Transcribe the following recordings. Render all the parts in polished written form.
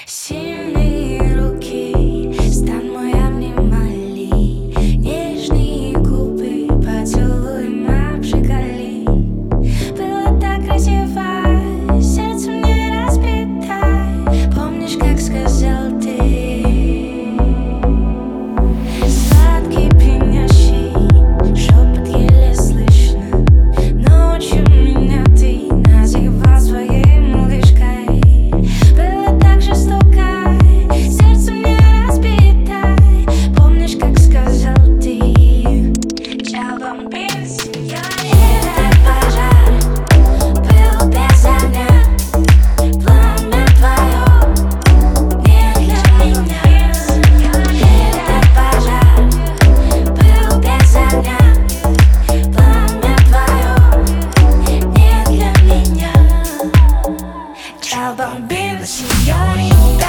Сильные руки стану я обнимали, нежные губы поцелуем обжигали. Было так красиво, сердце мне разбито. Помнишь, как сказал ты? Сладкий, пьянящий шепот еле слышно. Ночью меня ты называл своей малышкой. Было так жестоко, сердце мне разбито. Помнишь, как сказал ты? Я бомбил себя. Этот пожар был без огня. Пламя твое не для меня. Этот пожар был без огня. Пламя твое не для меня. Я бомбил сеньорита.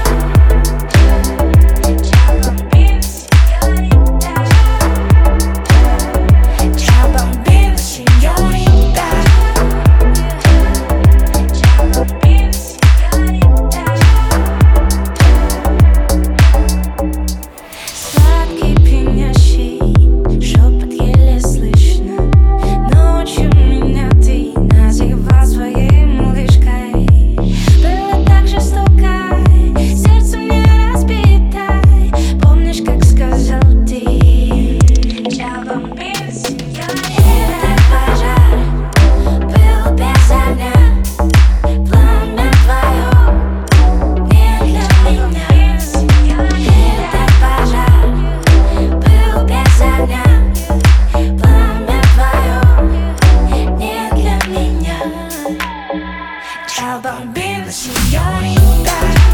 Сладкий, пьянящий шепот еле слышно. Ночью меня ты называл своей малышкой. Было так жестоко, сердце мне разбито. Помнишь, как сказал ты? Я бомбил себя. Этот пожар был без огня. Пламя твое не для меня. Этот пожар был без огня. Пламя твое не для меня. Я бомбил сеньорита.